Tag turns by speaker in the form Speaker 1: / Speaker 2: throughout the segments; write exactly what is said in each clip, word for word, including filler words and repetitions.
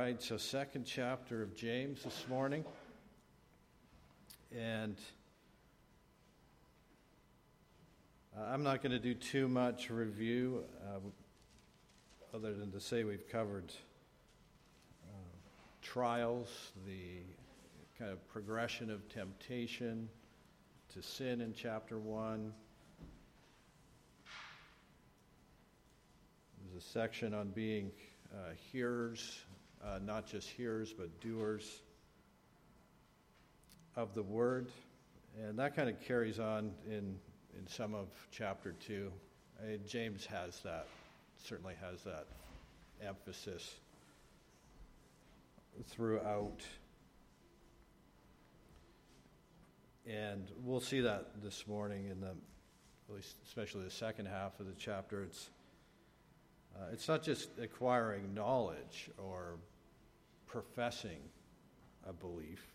Speaker 1: right, so second chapter of James this morning. And uh, I'm not going to do too much review, uh, other than to say we've covered uh, trials, the kind of progression of temptation to sin in chapter one. There's a section on being uh, hearers, uh, not just hearers, but doers of the word. And that kind of carries on in, in some of chapter two. Uh, James has that, certainly has that emphasis throughout. And we'll see that this morning in the, at least especially the second half of the chapter. It's uh, it's not just acquiring knowledge or professing a belief,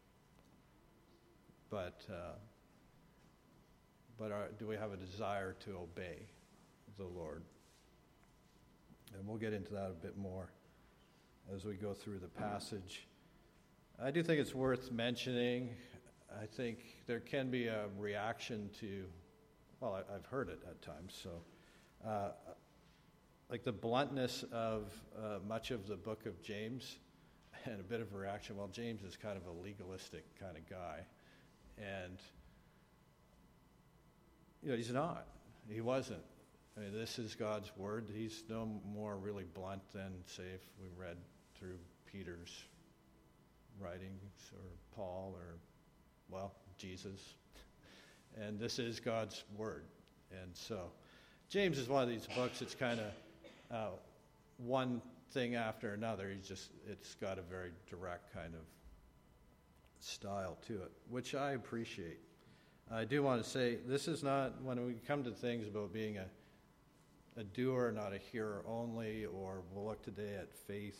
Speaker 1: but uh, but are, do we have a desire to obey the Lord? And we'll get into that a bit more as we go through the passage. I do think it's worth mentioning. I think there can be a reaction to, well, I, I've heard it at times, so, uh, like the bluntness of uh, much of the book of James, and a bit of a reaction, well, James is kind of a legalistic kind of guy, and, you know, he's not. He wasn't. I mean, this is God's word. He's no more really blunt than, say, if we read through Peter's writings, or Paul, or well, Jesus. And this is God's word. And so James is one of these books, it's kind of uh, one thing after another. He's just, it's got a very direct kind of style to it, which I appreciate. I do want to say, this is not, when we come to things about being a, a doer, not a hearer only, or we'll look today at faith,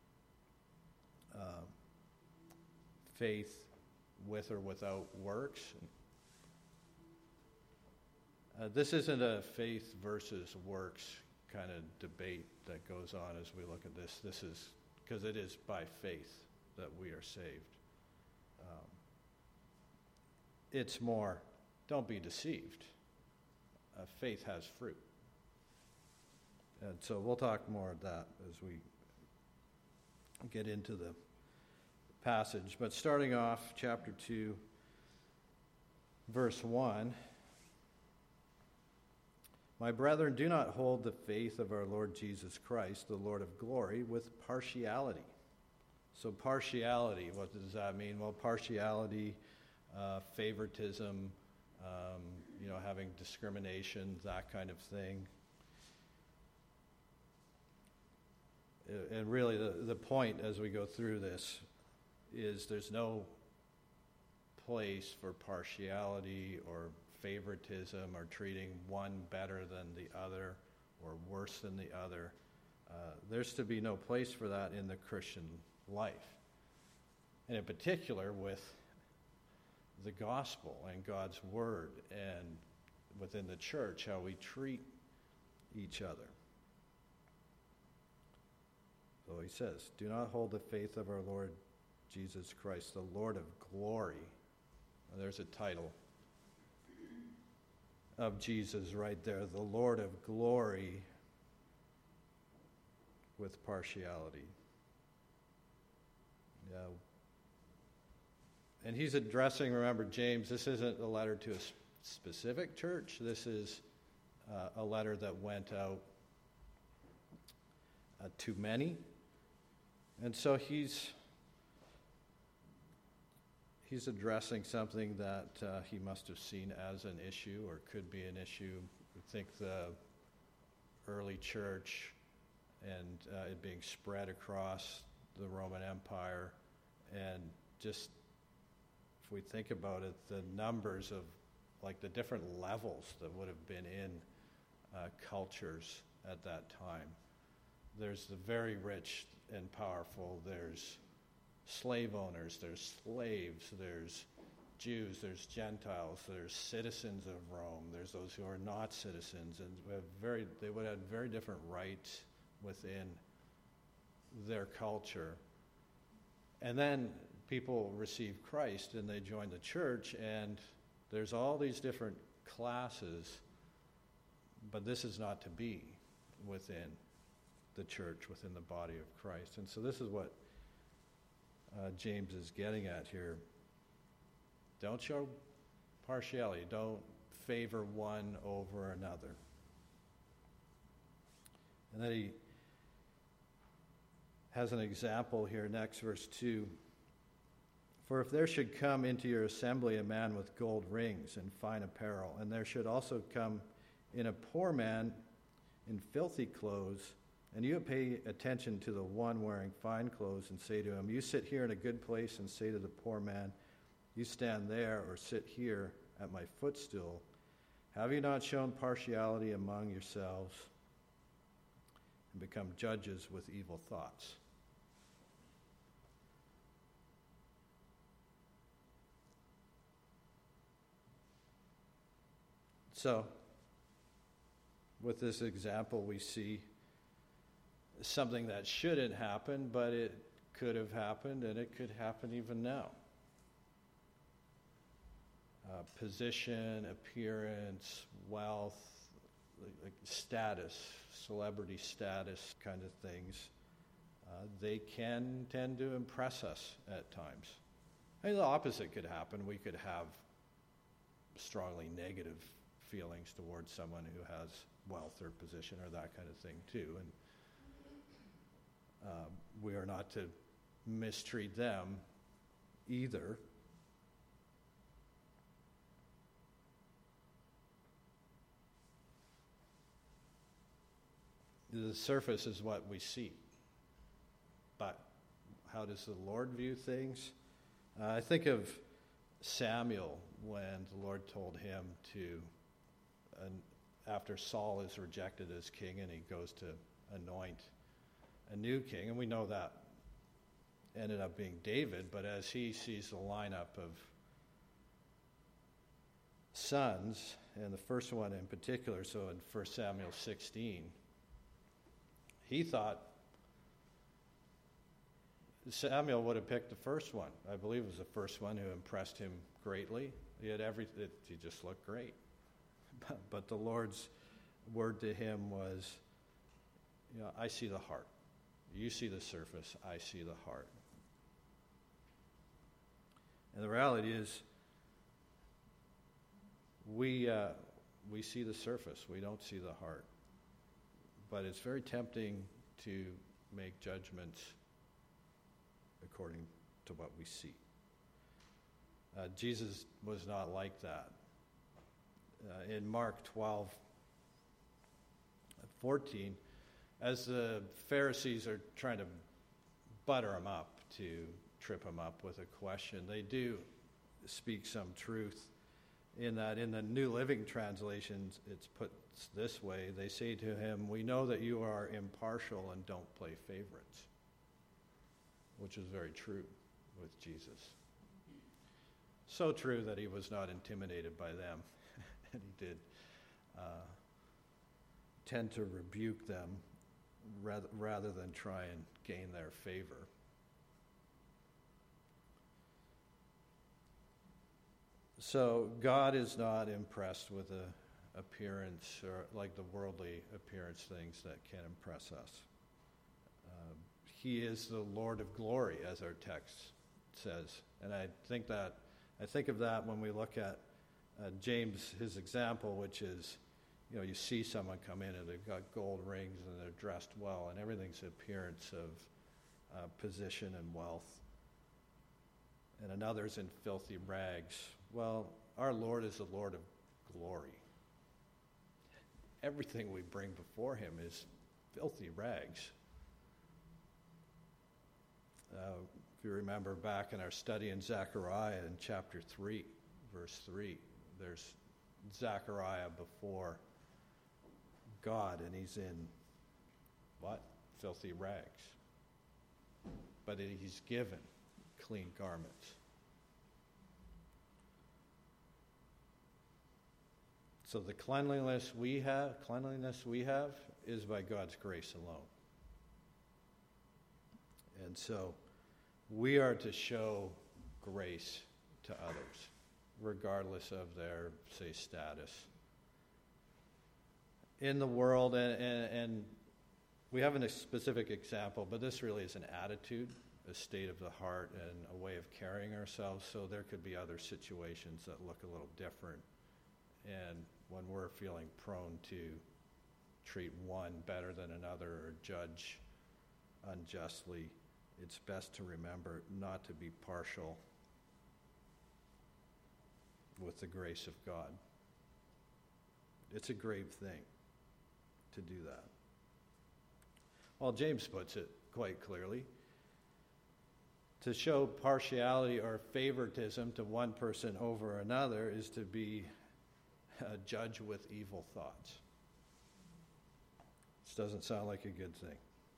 Speaker 1: uh, faith, with or without works. Uh, this isn't a faith versus works kind of debate that goes on as we look at this. This is, because it is by faith that we are saved. Um, it's more, don't be deceived. Uh, faith has fruit. And so we'll talk more of that as we get into the passage. But starting off, chapter two, verse one. My brethren, do not hold the faith of our Lord Jesus Christ, the Lord of glory, with partiality. So partiality, what does that mean? Well, partiality, uh, favoritism, um, you know, having discrimination, that kind of thing. And really the, the point as we go through this is there's no place for partiality or favoritism or treating one better than the other or worse than the other. Uh, there's to be no place for that in the Christian life. And in particular with the gospel and God's word, and within the church, how we treat each other. So he says, do not hold the faith of our Lord Jesus Christ, the Lord of glory. Well, there's a title of Jesus right there, the Lord of glory, with partiality. Yeah. And he's addressing, remember, James, this isn't a letter to a specific church. This is uh, a letter that went out uh, to many. And so he's he's addressing something that uh, he must have seen as an issue or could be an issue. I think the early church and uh, it being spread across the Roman Empire, and just if we think about it, the numbers of like the different levels that would have been in uh, cultures at that time. There's the very rich and powerful, there's slave owners, there's slaves, there's Jews, there's Gentiles, there's citizens of Rome, there's those who are not citizens, and we have very, they would have very different rights within their culture. And then people receive Christ and they join the church, and there's all these different classes, but this is not to be within the church, within the body of Christ. And so this is what uh, James is getting at here. Don't show partiality. Don't favor one over another. And then he has an example here, next, verse two. For if there should come into your assembly a man with gold rings and fine apparel, and there should also come in a poor man in filthy clothes, and you pay attention to the one wearing fine clothes and say to him, you sit here in a good place, and say to the poor man, you stand there or sit here at my footstool, have you not shown partiality among yourselves and become judges with evil thoughts? So, with this example, we see something that shouldn't happen, but it could have happened, and it could happen even now. Uh, position, appearance, wealth, like, like status, celebrity status kind of things, uh, they can tend to impress us at times. And the opposite could happen. We could have strongly negative feelings towards someone who has wealth or position or that kind of thing too. And uh, we are not to mistreat them either. The surface is what we see. But how does the Lord view things? Uh, I think of Samuel when the Lord told him to, uh, after Saul is rejected as king and he goes to anoint a new king, and we know that ended up being David, but as he sees the lineup of sons, and the first one in particular, so in First Samuel sixteen, he thought Samuel would have picked the first one. I believe it was the first one who impressed him greatly. He had every, it, he just looked great. But, but the Lord's word to him was, you know, I see the heart. You see the surface, I see the heart. And the reality is, we uh, we see the surface, we don't see the heart. But it's very tempting to make judgments according to what we see. Uh, Jesus was not like that. Uh, in Mark twelve, fourteen, as the Pharisees are trying to butter him up, to trip him up with a question, they do speak some truth in that. In the New Living Translations, it's put this way. They say to him, we know that you are impartial and don't play favorites, which is very true with Jesus. So true that he was not intimidated by them, and he did uh, tend to rebuke them rather, rather than try and gain their favor. So God is not impressed with the appearance or like the worldly appearance things that can impress us. Uh, he is the Lord of glory, as our text says. And I think that I think of that when we look at uh, James, his example, which is, you know, you see someone come in and they've got gold rings and they're dressed well, and everything's appearance of uh, position and wealth. And another's in filthy rags. Well, our Lord is the Lord of glory. Everything we bring before him is filthy rags. Uh, if you remember back in our study in Zechariah in chapter three, verse three, there's Zechariah before God, and he's in what? Filthy rags. But he's given clean garments. So the cleanliness we have, cleanliness we have is by God's grace alone. And so we are to show grace to others, regardless of their, say, status in the world. And, and, and we have a specific example, but this really is an attitude, a state of the heart, and a way of carrying ourselves. So there could be other situations that look a little different. And when we're feeling prone to treat one better than another or judge unjustly, it's best to remember not to be partial with the grace of God. It's a grave thing to do that. Well, James puts it quite clearly. To show partiality or favoritism to one person over another is to be a judge with evil thoughts. This doesn't sound like a good thing.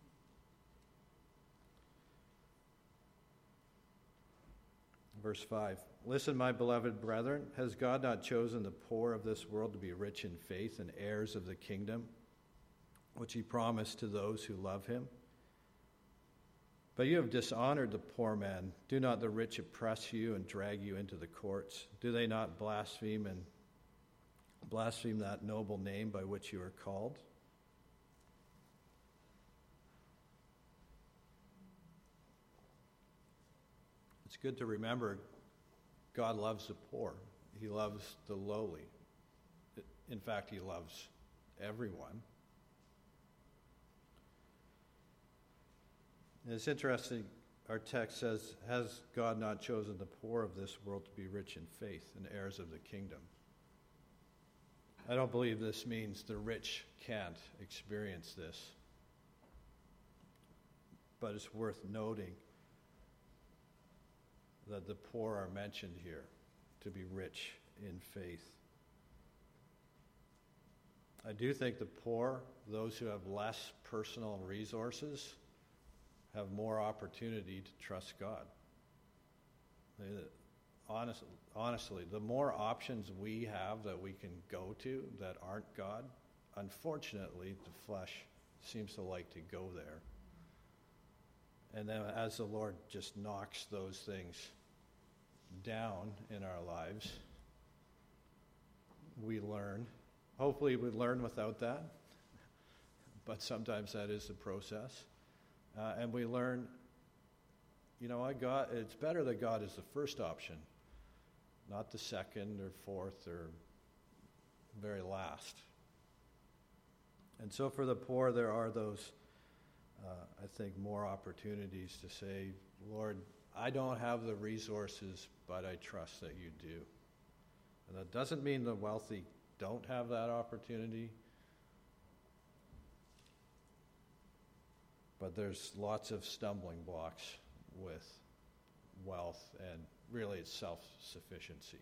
Speaker 1: Verse five, listen, my beloved brethren, has God not chosen the poor of this world to be rich in faith and heirs of the kingdom, which he promised to those who love him? But you have dishonored the poor man. Do not the rich oppress you and drag you into the courts? Do they not blaspheme and blaspheme that noble name by which you are called? It's good to remember God loves the poor. He loves the lowly. In fact, he loves everyone. And it's interesting, our text says, has God not chosen the poor of this world to be rich in faith and heirs of the kingdom? I don't believe this means the rich can't experience this. But it's worth noting that the poor are mentioned here to be rich in faith. I do think the poor, those who have less personal resources, have more opportunity to trust God. Honest, honestly, the more options we have that we can go to that aren't God, unfortunately, the flesh seems to like to go there. And then as the Lord just knocks those things down in our lives, we learn. Hopefully we learn without that, but sometimes that is the process. Uh, and we learn, you know what, God, it's better that God is the first option, not the second or fourth or very last. And so for the poor, there are those, uh, I think, more opportunities to say, Lord, I don't have the resources, but I trust that you do. And that doesn't mean the wealthy don't have that opportunity, but there's lots of stumbling blocks with wealth and really it's self-sufficiency.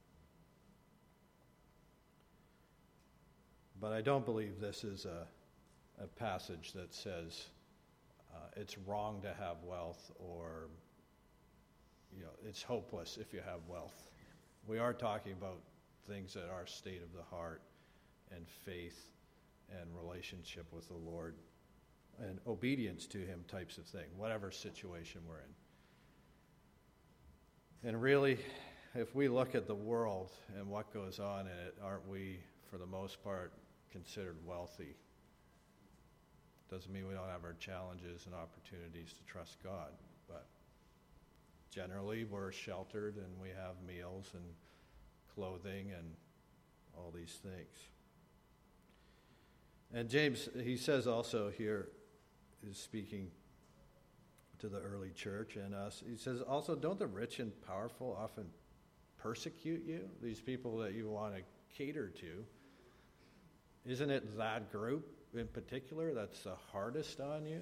Speaker 1: But I don't believe this is a, a passage that says uh, it's wrong to have wealth or you know it's hopeless if you have wealth. We are talking about things that are state of the heart and faith and relationship with the Lord and obedience to him types of thing, whatever situation we're in. And really, if we look at the world and what goes on in it, aren't we, for the most part, considered wealthy? Doesn't mean we don't have our challenges and opportunities to trust God, but generally we're sheltered and we have meals and clothing and all these things. And James, he says also here, is speaking to the early church and us. He says also, don't the rich and powerful often persecute you? These people that you want to cater to. Isn't it that group in particular that's the hardest on you?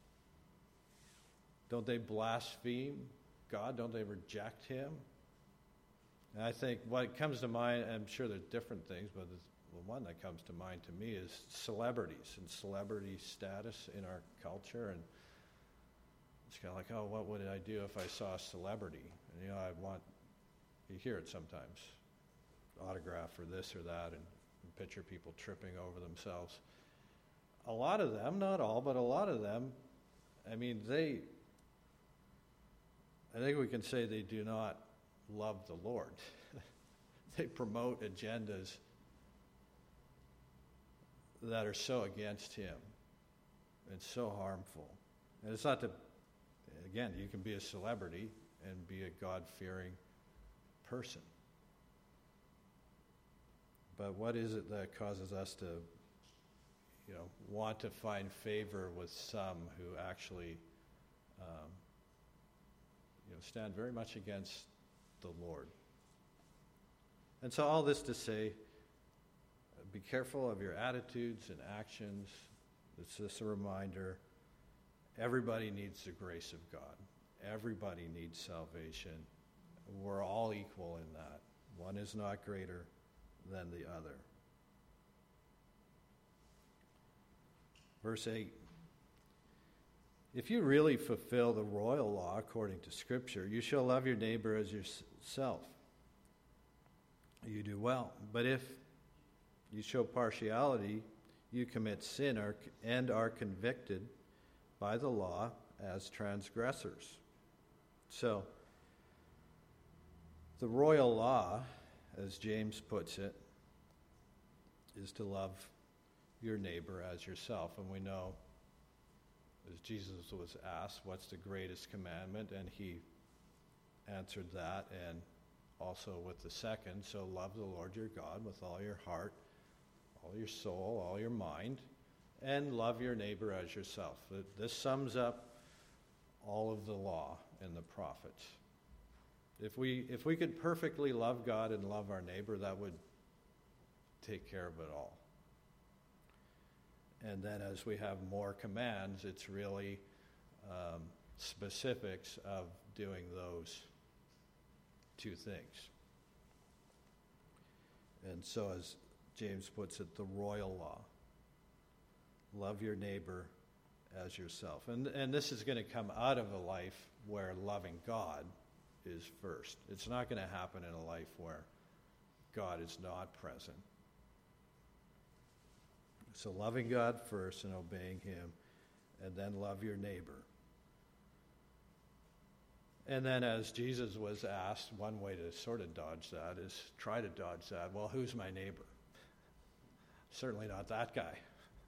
Speaker 1: Don't they blaspheme God? Don't they reject him? And I think what comes to mind, I'm sure there's different things, but the one that comes to mind to me is celebrities and celebrity status in our culture. And it's kind of like, oh, what would I do if I saw a celebrity? And, you know, I want, you hear it sometimes, autograph or this or that, and, and picture people tripping over themselves. A lot of them, not all, but a lot of them, I mean, they I think we can say they do not love the Lord. They promote agendas that are so against him and so harmful. And it's not to, again, you can be a celebrity and be a God-fearing person. But what is it that causes us to, you know, want to find favor with some who actually, um, you know, stand very much against the Lord? And so all this to say, be careful of your attitudes and actions. It's just a reminder. Everybody needs the grace of God. Everybody needs salvation. We're all equal in that. One is not greater than the other. Verse eight. If you really fulfill the royal law according to Scripture, you shall love your neighbor as yourself. You do well. But if you show partiality, you commit sin and are convicted by the law as transgressors. So, the royal law, as James puts it, is to love your neighbor as yourself. And we know, as Jesus was asked, what's the greatest commandment? And he answered that, and also with the second, so love the Lord your God with all your heart, all your soul, all your mind, and love your neighbor as yourself. This sums up all of the law and the prophets. If we if we could perfectly love God and love our neighbor, that would take care of it all. And then as we have more commands, it's really um, specifics of doing those two things. And so as James puts it, the royal law. Love your neighbor as yourself. And, and this is going to come out of a life where loving God is first. It's not going to happen in a life where God is not present. So loving God first and obeying him, and then love your neighbor. And then as Jesus was asked, one way to sort of dodge that is try to dodge that. Well, who's my neighbor? Certainly not that guy.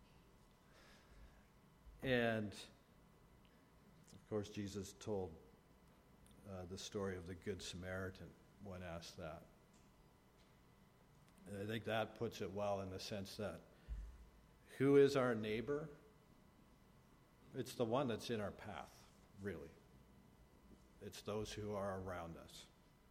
Speaker 1: And, of course, Jesus told uh, the story of the Good Samaritan when asked that. And I think that puts it well in the sense that who is our neighbor? It's the one that's in our path, really. It's those who are around us.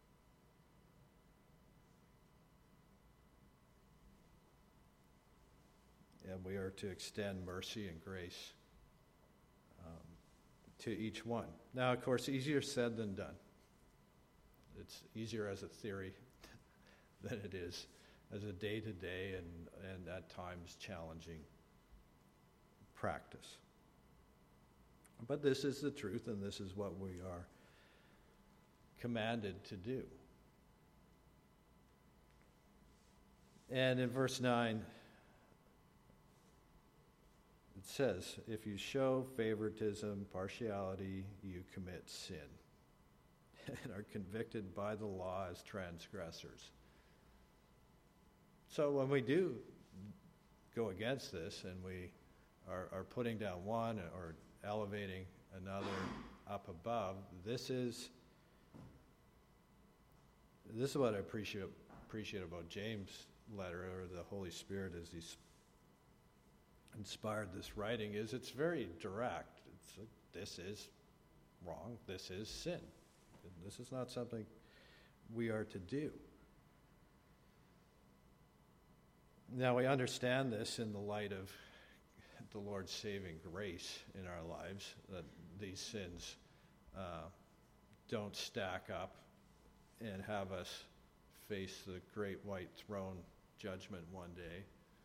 Speaker 1: And we are to extend mercy and grace um, to each one. Now, of course, easier said than done. It's easier as a theory than it is as a day-to-day and, and at times challenging practice. But this is the truth, and this is what we are commanded to do. And in verse nine, it says, if you show favoritism, partiality, you commit sin and are convicted by the law as transgressors. So when we do go against this and we are, are putting down one or elevating another up above, this is this is what I appreciate appreciate about James' letter, or the Holy Spirit as he's inspired this writing, is it's very direct. It's like, this is wrong. This is sin. This is not something we are to do. Now, we understand this in the light of the Lord's saving grace in our lives, that these sins uh, don't stack up and have us face the great white throne judgment one day.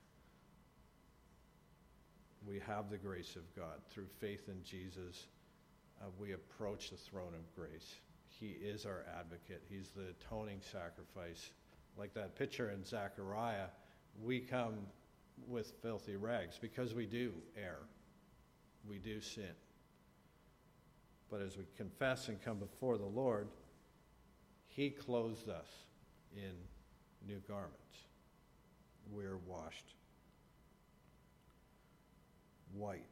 Speaker 1: We have the grace of God. Through faith in Jesus, uh, we approach the throne of grace. He is our advocate. He's the atoning sacrifice. Like that picture in Zechariah, we come with filthy rags because we do err. We do sin. But as we confess and come before the Lord, he clothes us in new garments. We're washed white.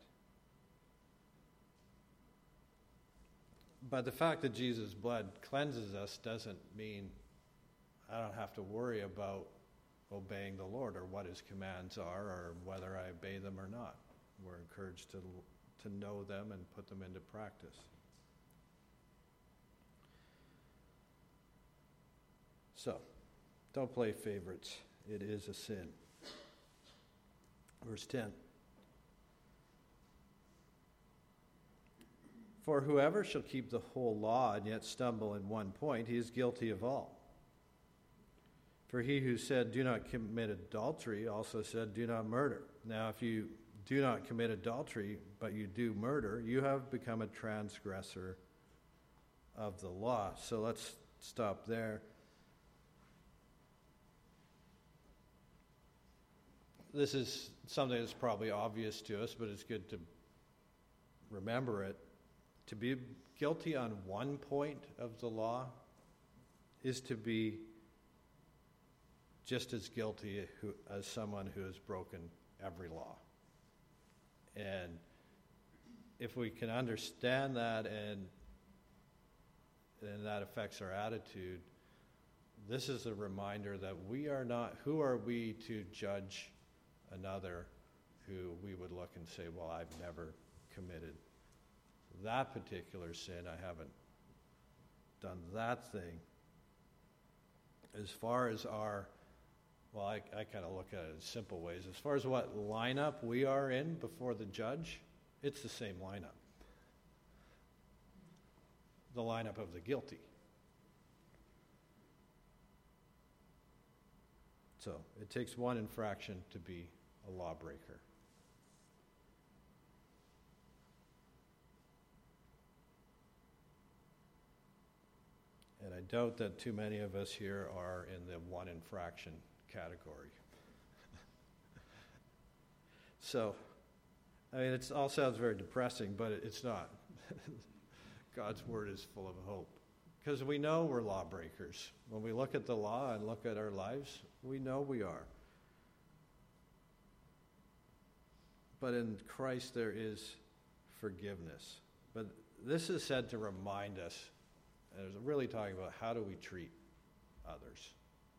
Speaker 1: But the fact that Jesus' blood cleanses us doesn't mean I don't have to worry about obeying the Lord or what his commands are or whether I obey them or not. We're encouraged to, to know them and put them into practice. So, don't play favorites. It is a sin. Verse ten. For whoever shall keep the whole law and yet stumble in one point, he is guilty of all. For he who said, do not commit adultery, also said, do not murder. Now, if you do not commit adultery, but you do murder, you have become a transgressor of the law. So let's stop there. This is something that's probably obvious to us, but it's good to remember it. To be guilty on one point of the law is to be just as guilty who, as someone who has broken every law. And if we can understand that and, and that affects our attitude, this is a reminder that we are not, who are we to judge another who we would look and say, well, I've never committed that particular sin, I haven't done that thing. As far as our, well, I, I kind of look at it in simple ways. As far as what lineup we are in before the judge, it's the same lineup. The lineup of the guilty. So it takes one infraction to be a lawbreaker. And I doubt that too many of us here are in the one infraction category. So, I mean, it all sounds very depressing, but it's not. God's word is full of hope. Because we know we're lawbreakers. When we look at the law and look at our lives, we know we are. But in Christ there is forgiveness. But this is said to remind us, and it's really talking about how do we treat others.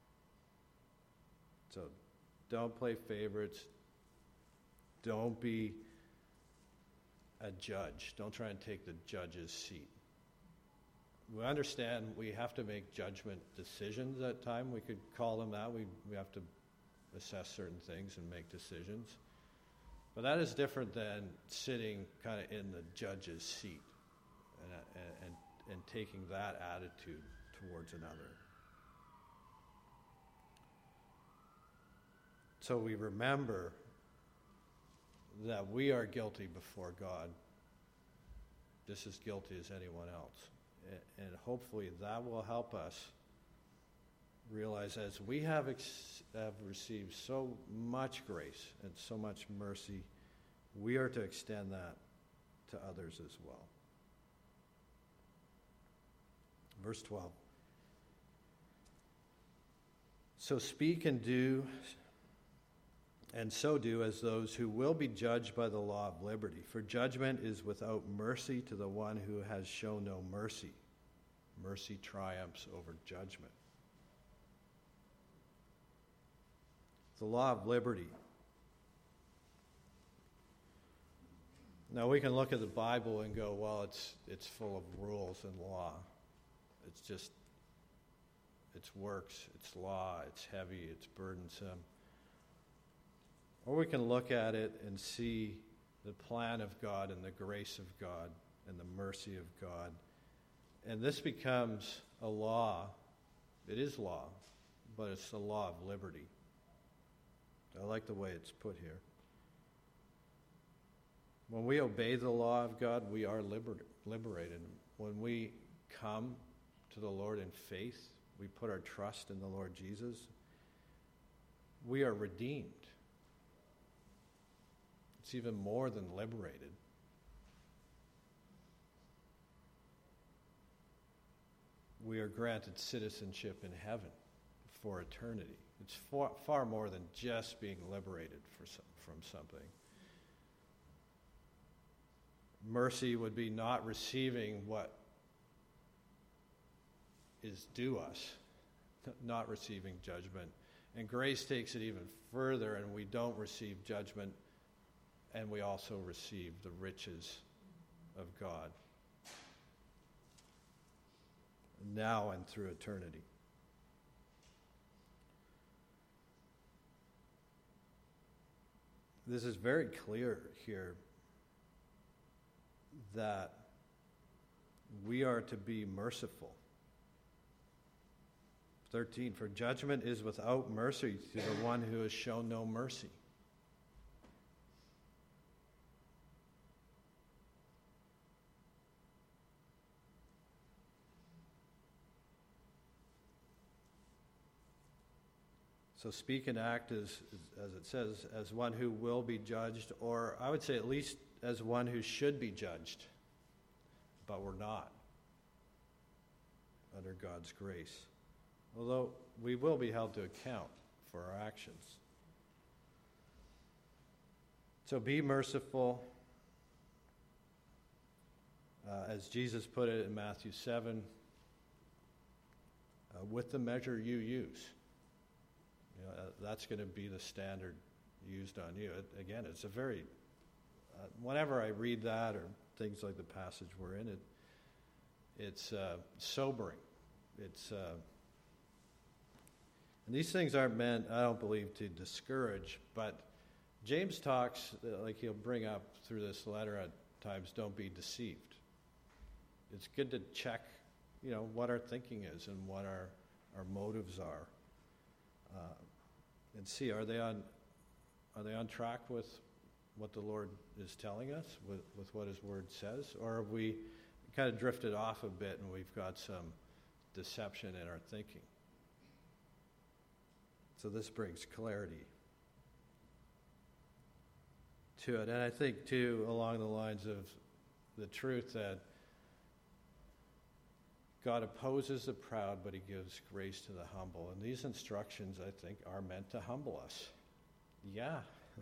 Speaker 1: So don't play favorites. Don't be a judge. Don't try and take the judge's seat. We understand we have to make judgment decisions at times. We could call them that. We we have to assess certain things and make decisions. But that is different than sitting kind of in the judge's seat and, and, and taking that attitude towards another. So we remember that we are guilty before God, just as guilty as anyone else. And hopefully that will help us realize as we have, ex- have received so much grace and so much mercy, we are to extend that to others as well. Verse twelve. So speak and do, and so do as those who will be judged by the law of liberty. For judgment is without mercy to the one who has shown no mercy. Mercy triumphs over judgment. The law of liberty. Now we can look at the Bible and go, well, it's it's full of rules and law. It's just, it's works, it's law, it's heavy, it's burdensome. Or we can look at it and see the plan of God and the grace of God and the mercy of God. And this becomes a law. It is law, but it's the law of liberty. I like the way it's put here. When we obey the law of God, we are liber- liberated. When we come to the Lord in faith, we put our trust in the Lord Jesus, we are redeemed. It's even more than liberated. we are granted citizenship in heaven for eternity. It's far, far more than just being liberated for some, from something. Mercy would be not receiving what is due us, not receiving judgment. And grace takes it even further, and we don't receive judgment, and we also receive the riches of God now and through eternity. This is very clear here that we are to be merciful. thirteen, for judgment is without mercy to the one who has shown no mercy. So speak and act as, as it says, as one who will be judged, or I would say at least as one who should be judged, but we're not under God's grace. Although we will be held to account for our actions. So be merciful, uh, as Jesus put it in Matthew seven, uh, with the measure you use. You know, uh, that's going to be the standard used on you. It, again, it's a very, uh, whenever I read that or things like the passage we're in, it, it's uh, sobering. It's uh, and these things aren't meant, I don't believe, to discourage, but James talks, uh, like he'll bring up through this letter at times, don't be deceived. It's good to check, you know, what our thinking is and what our, our motives are. Uh, and see, are they on are they on track with what the Lord is telling us, with, with what his word says? Or have we kind of drifted off a bit and we've got some deception in our thinking? So this brings clarity to it. And I think, too, along the lines of the truth that God opposes the proud, but he gives grace to the humble. And these instructions, I think, are meant to humble us. Yeah.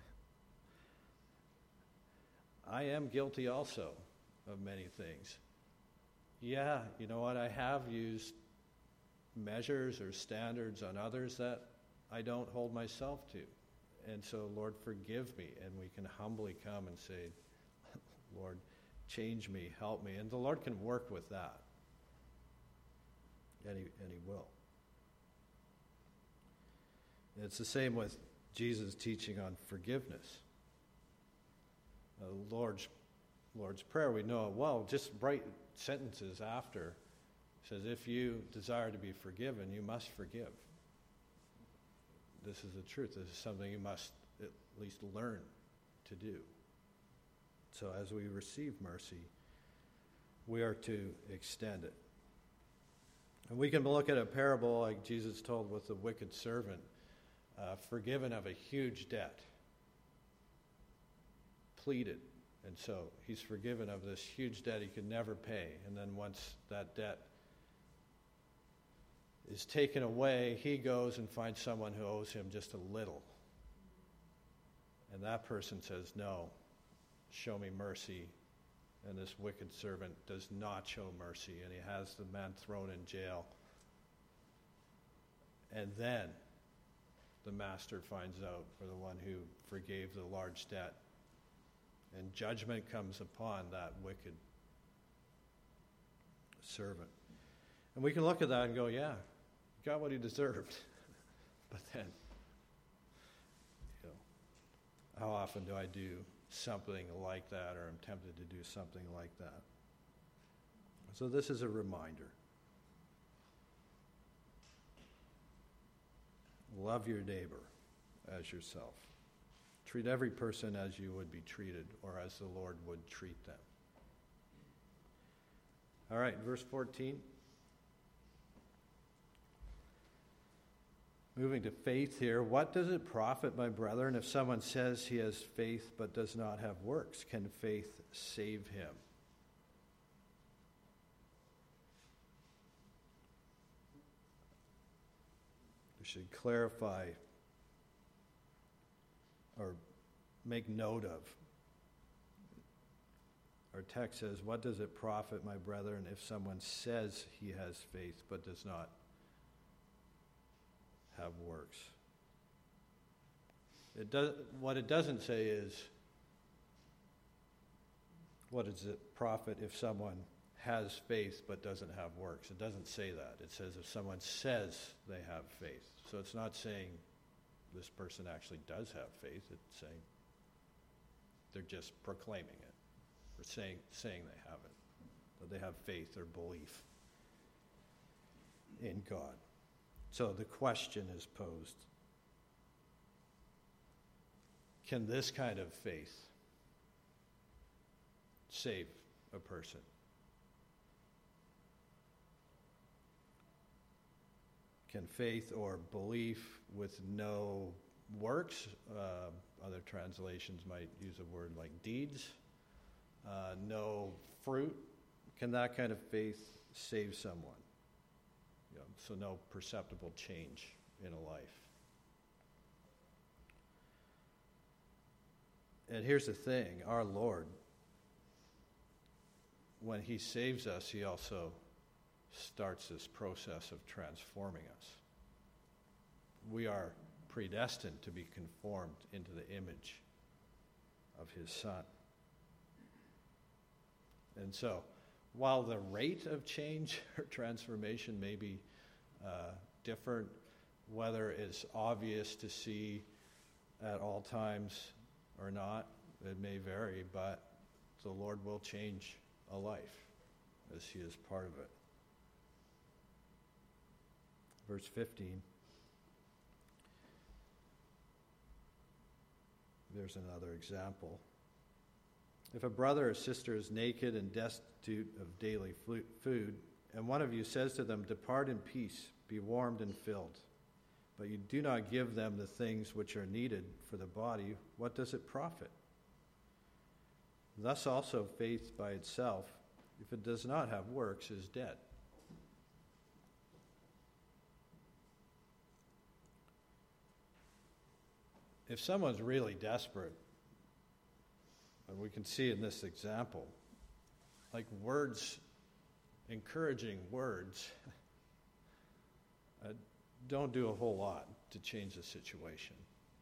Speaker 1: I am guilty also of many things. Yeah, you know what? I have used measures or standards on others that I don't hold myself to. And so, Lord, forgive me. And we can humbly come and say, Lord, change me, help me. And the Lord can work with that. And he, and he will. And it's the same with Jesus' teaching on forgiveness. Uh, Lord's, Lord's Prayer, we know it well, just right sentences after, says, if you desire to be forgiven, you must forgive. This is the truth. This is something you must at least learn to do. So as we receive mercy, we are to extend it. And we can look at a parable like Jesus told with the wicked servant, uh, forgiven of a huge debt, pleaded. And so he's forgiven of this huge debt he could never pay. And then once that debt is taken away, he goes and finds someone who owes him just a little. And that person says, no, show me mercy. And this wicked servant does not show mercy, and he has the man thrown in jail. And then the master finds out, or the one who forgave the large debt, and judgment comes upon that wicked servant. And we can look at that and go, yeah, he got what he deserved. But then, you know, how often do I do something like that, or I'm tempted to do something like that? So this is a reminder. Love your neighbor as yourself. Treat every person as you would be treated, or as the Lord would treat them. All right, verse fourteen. Moving to faith here. What does it profit, my brethren, if someone says he has faith but does not have works? Can faith save him? should clarify or make note of. Our text says, "What does it profit, my brethren, if someone says he has faith but does not have works?" It does, what it doesn't say is, what does it profit if someone has faith but doesn't have works? It doesn't say that. It says if someone says they have faith. So it's not saying this person actually does have faith. It's saying they're just proclaiming it, or saying, saying they have it, that they have faith or belief in God. So the question is posed, can this kind of faith save a person? Can faith or belief with no works, uh, other translations might use a word like deeds, uh, no fruit, can that kind of faith save someone? You know, so no perceptible change in a life. And here's the thing, our Lord, when he saves us, he also starts this process of transforming us. We are predestined to be conformed into the image of his Son. And so, while the rate of change or transformation may be uh, different, whether it's obvious to see at all times or not, it may vary, but the Lord will change a life as he is part of it. Verse fifteen. There's another example. If a brother or sister is naked and destitute of daily food, and one of you says to them, "Depart in peace, be warmed and filled," but you do not give them the things which are needed for the body, what does it profit? Thus also faith by itself, if it does not have works, is dead. If someone's really desperate, and we can see in this example, like words, encouraging words, uh, don't do a whole lot to change the situation.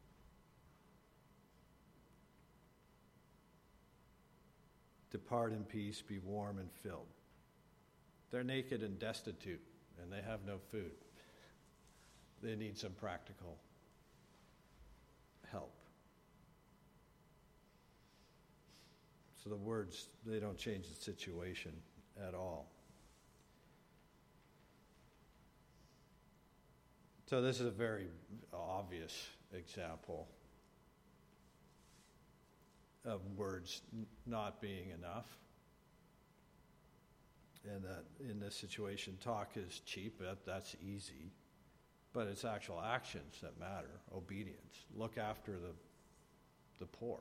Speaker 1: Depart in peace, be warm and filled. They're naked and destitute, and they have no food. They need some practical help. So the words, they don't change the situation at all. So this is a very obvious example of words not being enough. And that in this situation, talk is cheap, that, that's easy. But it's actual actions that matter, obedience. Look after the, the poor.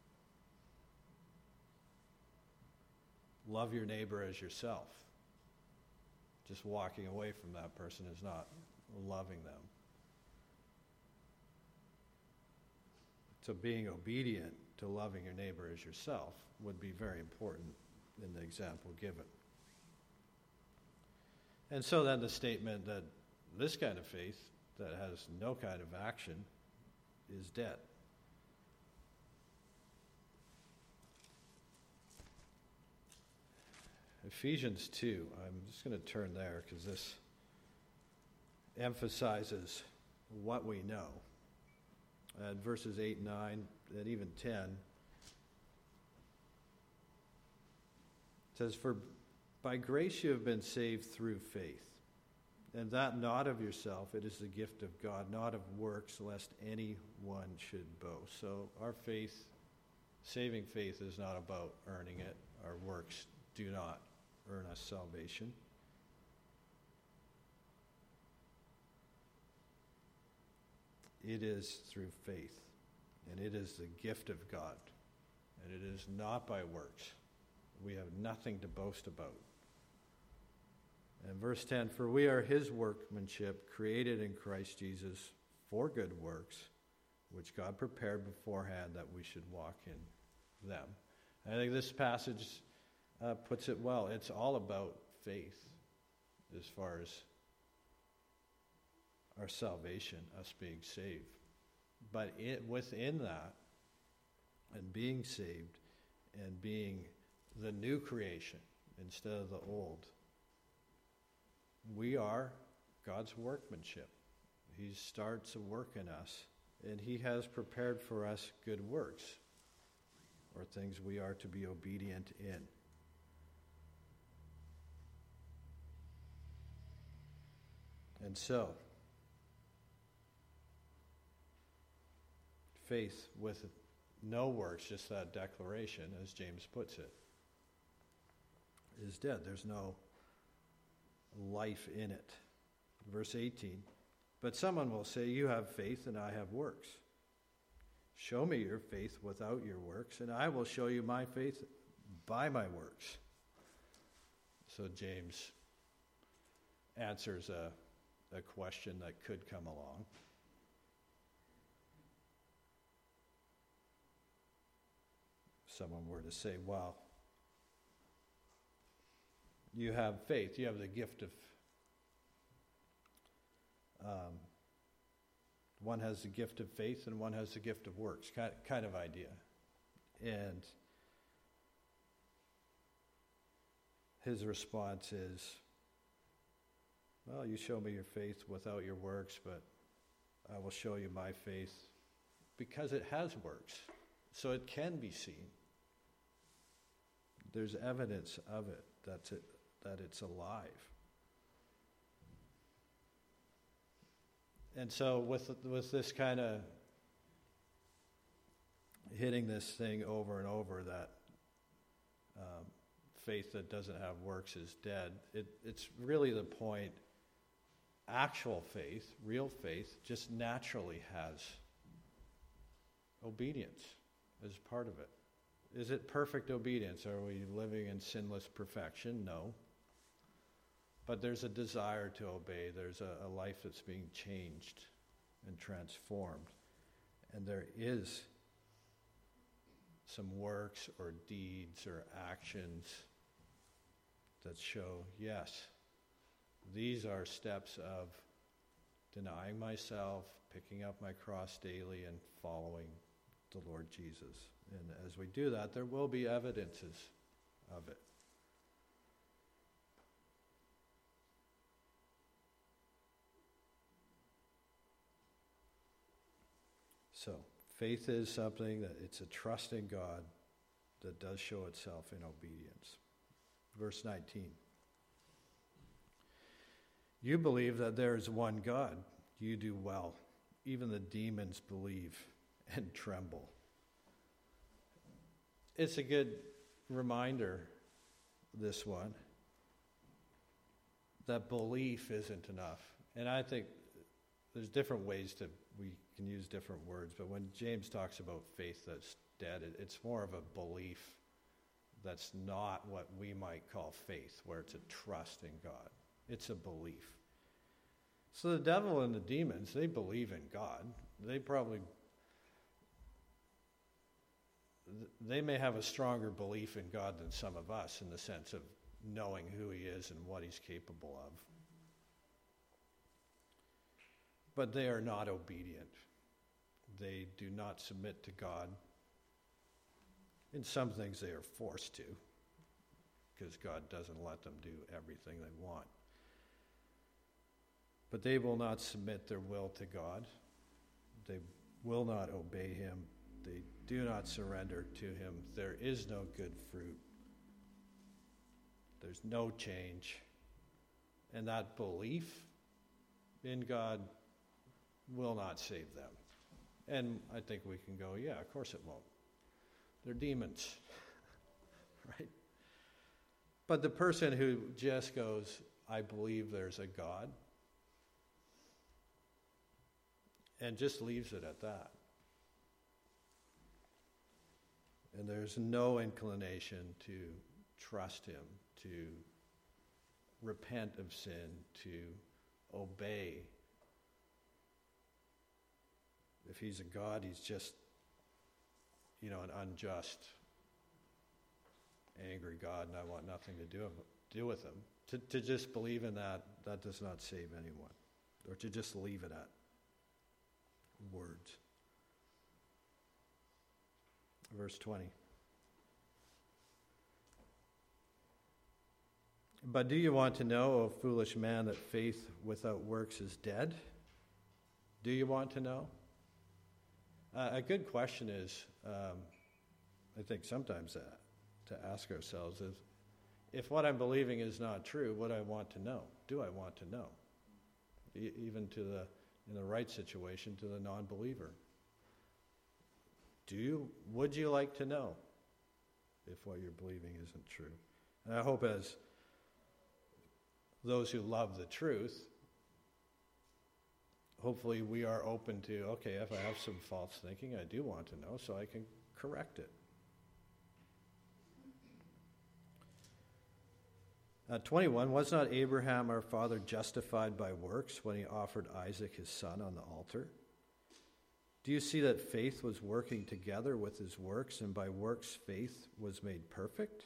Speaker 1: Love your neighbor as yourself. Just walking away from that person is not loving them. So being obedient to loving your neighbor as yourself would be very important in the example given. And so then the statement that this kind of faith that has no kind of action is dead. Ephesians two, I'm just going to turn there because this emphasizes what we know. And verses eight, nine, and even ten, it says, "For by grace you have been saved through faith, and that not of yourself, it is the gift of God, not of works, lest anyone should boast." So our faith, saving faith, is not about earning it. Our works do not earn us salvation. It is through faith, and it is the gift of God, and it is not by works. We have nothing to boast about. And In verse ten, for we are his workmanship, created in Christ Jesus for good works, which God prepared beforehand that we should walk in them. And I think this passage uh, puts it well. It's all about faith as far as our salvation, us being saved. But it, within that, and being saved, and being the new creation instead of the old, we are God's workmanship. He starts a work in us, and he has prepared for us good works, or things we are to be obedient in. And so, faith with no works, just that declaration, as James puts it, is dead. There's no life in it. Verse eighteen, but someone will say, you have faith and I have works. Show me your faith without your works, and I will show you my faith by my works. So James answers a, a question that could come along. Someone were to say, well, you have faith, you have the gift of, um, one has the gift of faith and one has the gift of works, kind, kind of idea. And his response is, well, you show me your faith without your works, but I will show you my faith because it has works, so it can be seen. There's evidence of it, that's it, that it's alive. And so with with this kind of hitting this thing over and over that um, faith that doesn't have works is dead, it, it's really the point. Actual faith, real faith, just naturally has obedience as part of it. Is it perfect obedience? Are we living in sinless perfection? No. But there's a desire to obey. There's a, a life that's being changed and transformed. And there is some works or deeds or actions that show, yes, these are steps of denying myself, picking up my cross daily, and following the Lord Jesus. And as we do that, there will be evidences of it. So, faith is something that it's a trust in God that does show itself in obedience. Verse nineteen. You believe that there is one God. You do well. Even the demons believe and tremble. It's a good reminder, this one, that belief isn't enough. And I think there's different ways to, we can use different words, but when James talks about faith that's dead, it, it's more of a belief that's not what we might call faith, where it's a trust in God. It's a belief. So the devil and the demons, they believe in God. They probably, they may have a stronger belief in God than some of us in the sense of knowing who he is and what he's capable of. But they are not obedient. They do not submit to God. In some things they are forced to, because God doesn't let them do everything they want. But they will not submit their will to God. They will not obey him. They do not surrender to him. There is no good fruit. There's no change. And that belief in God will not save them. And I think we can go, yeah, of course it won't. They're demons, right? But the person who just goes, I believe there's a God, and just leaves it at that. And there's no inclination to trust him, to repent of sin, to obey. If he's a God, he's just, you know, an unjust, angry God, and I want nothing to do, do with him. To, to just believe in that, that does not save anyone. Or to just leave it at words. Verse twenty. But do you want to know, O foolish man, that faith without works is dead? Do you want to know? Uh, a good question is, um, I think sometimes uh, to ask ourselves is, if what I'm believing is not true, what I want to know? Do I want to know? E- even to the, in the right situation, to the non-believer. Do you, would you like to know if what you're believing isn't true? And I hope as those who love the truth, hopefully we are open to, okay, if I have some false thinking, I do want to know so I can correct it. Uh, twenty-one, was not Abraham our father justified by works when he offered Isaac his son on the altar? Do you see that faith was working together with his works, and by works faith was made perfect?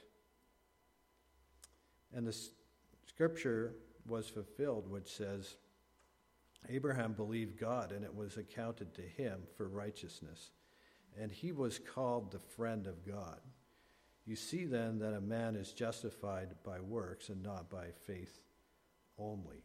Speaker 1: And the scripture was fulfilled, which says, Abraham believed God, and it was accounted to him for righteousness, and he was called the friend of God. You see then that a man is justified by works and not by faith only.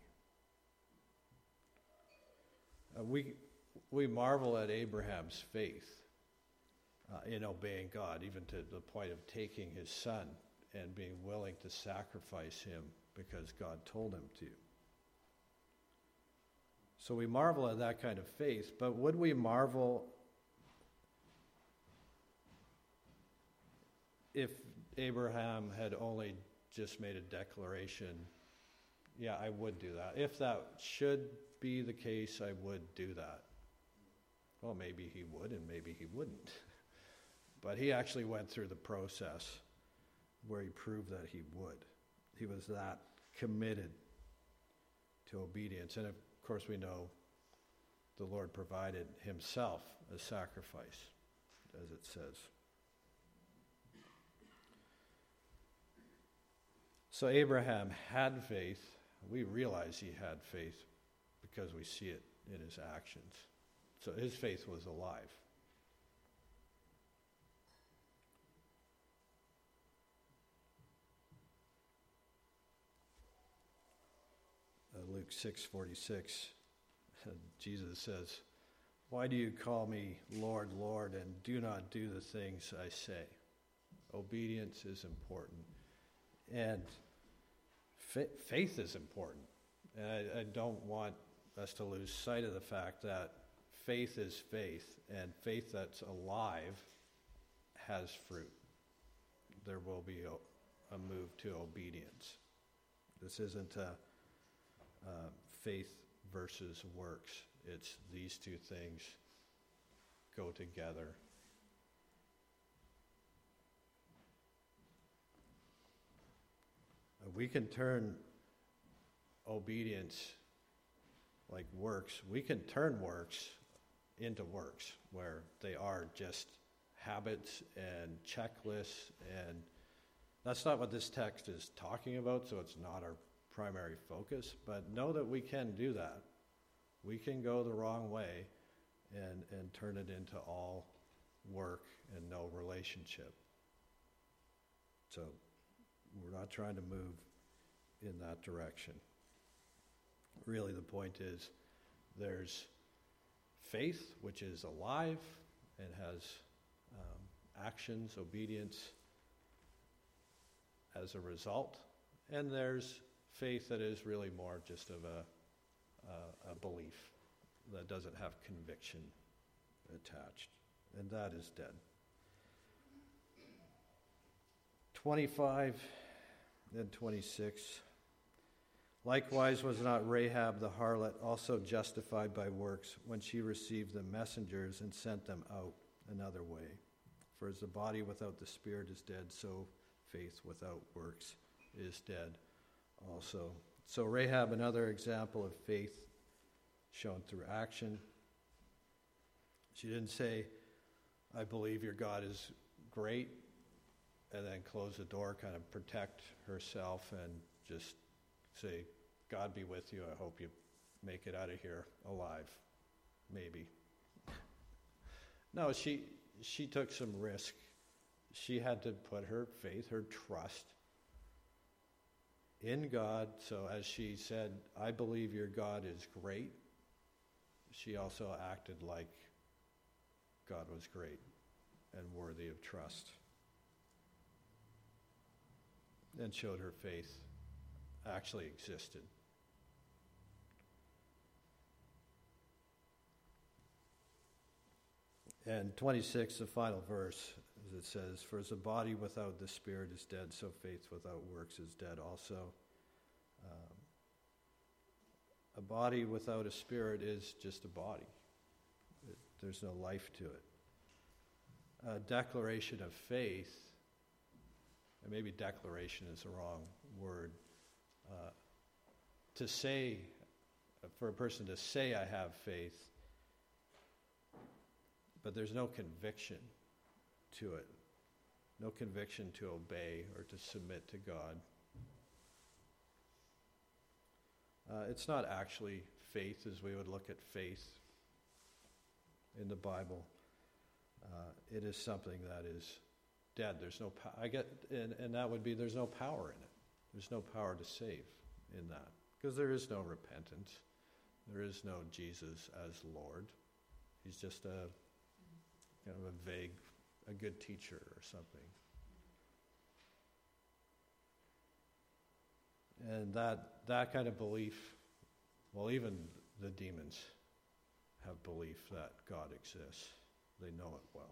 Speaker 1: Uh, we we marvel at Abraham's faith uh, in obeying God, even to the point of taking his son and being willing to sacrifice him because God told him to. So we marvel at that kind of faith, but would we marvel if Abraham had only just made a declaration? Yeah, I would do that. If that should be the case, I would do that. Well, maybe he would and maybe he wouldn't. But he actually went through the process where he proved that he would. He was that committed to obedience. And of course we know the Lord provided himself a sacrifice, as it says. So Abraham had faith. We realize he had faith because we see it in his actions. So his faith was alive. Uh, Luke six forty-six, Jesus says, "Why do you call me Lord, Lord, and do not do the things I say?" Obedience is important. And fa- faith is important. And I, I don't want us to lose sight of the fact that faith is faith, and faith that's alive has fruit. There will be a, a move to obedience. This isn't a, a faith versus works. It's these two things go together. We can turn obedience like works. We can turn works into works where they are just habits and checklists, and that's not what this text is talking about, so it's not our primary focus. But know that we can do that. We can go the wrong way and, and turn it into all work and no relationship. So we're not trying to move in that direction. Really, the point is there's faith, which is alive and has um, actions, obedience as a result. And there's faith that is really more just of a, a, a belief that doesn't have conviction attached. And that is dead. twenty-five and twenty-six. Likewise was not Rahab the harlot also justified by works when she received the messengers and sent them out another way? For as the body without the spirit is dead, so faith without works is dead also. So Rahab, another example of faith shown through action. She didn't say, I believe your God is great, and then close the door, kind of protect herself and just say, God be with you. I hope you make it out of here alive. Maybe. No, she she took some risk. She had to put her faith, her trust in God. So as she said, I believe your God is great, she also acted like God was great and worthy of trust, and showed her faith actually existed. And twenty-six, the final verse, as it says, for as a body without the Spirit is dead, so faith without works is dead also. Um, a body without a spirit is just a body. It, there's no life to it. A declaration of faith, and maybe declaration is the wrong word, uh, to say, for a person to say I have faith, but there's no conviction to it, no conviction to obey or to submit to God. Uh, it's not actually faith as we would look at faith in the Bible. Uh, it is something that is dead. There's no power. I get, and, and that would be there's no power in it. There's no power to save in that because there is no repentance. There is no Jesus as Lord. He's just a kind of a vague, a good teacher or something. And that that kind of belief, well, even the demons have belief that God exists. They know it well.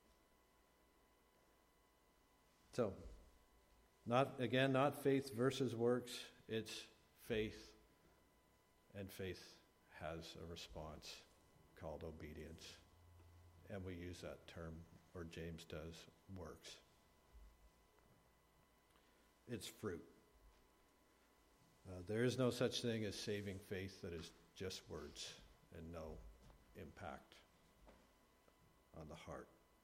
Speaker 1: So, not again, not faith versus works. It's faith, and faith has a response called obedience. And we use that term, or James does, works. It's fruit. Uh, there is no such thing as saving faith that is just words and no impact on the heart.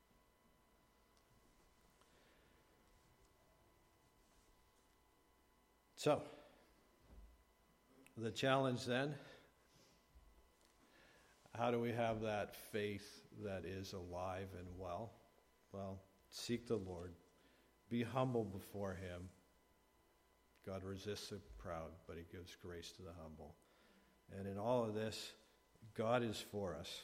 Speaker 1: So, the challenge then, how do we have that faith that is alive and well? Well, seek the Lord. Be humble before him. God resists the proud, but he gives grace to the humble. And in all of this, God is for us.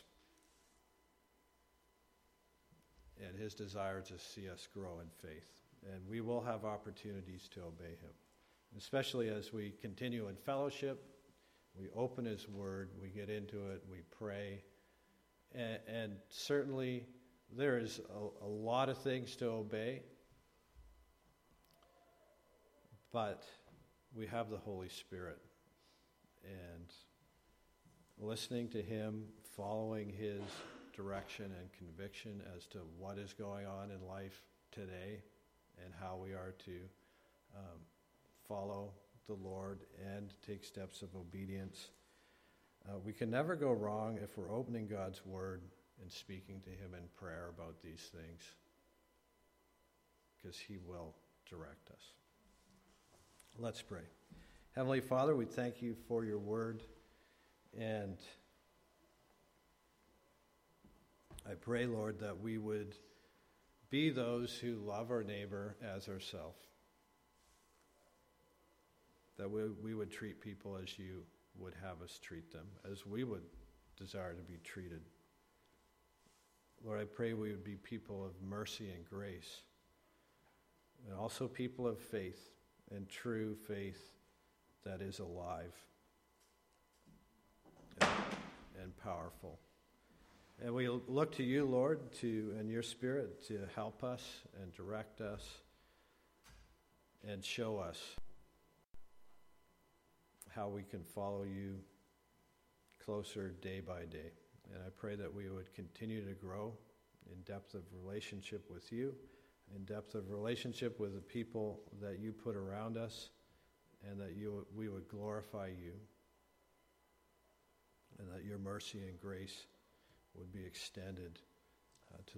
Speaker 1: And his desire is to see us grow in faith. And we will have opportunities to obey him. Especially as we continue in fellowship, we open his word, we get into it, we pray. And, and certainly there is a, a lot of things to obey. But we have the Holy Spirit, and listening to him, following his direction and conviction as to what is going on in life today and how we are to um, follow the Lord and take steps of obedience. Uh, we can never go wrong if we're opening God's word and speaking to him in prayer about these things, because he will direct us. Let's pray. Heavenly Father, we thank you for your word, and I pray, Lord, that we would be those who love our neighbor as ourselves, that we, we would treat people as you would have us treat them, as we would desire to be treated. Lord, I pray we would be people of mercy and grace, and also people of faith, and true faith that is alive and, and powerful. And we look to you, Lord, to and your Spirit to help us and direct us and show us how we can follow you closer day by day. And I pray that we would continue to grow in depth of relationship with you, in depth of relationship with the people that you put around us, and that you we would glorify you, and that your mercy and grace would be extended uh, to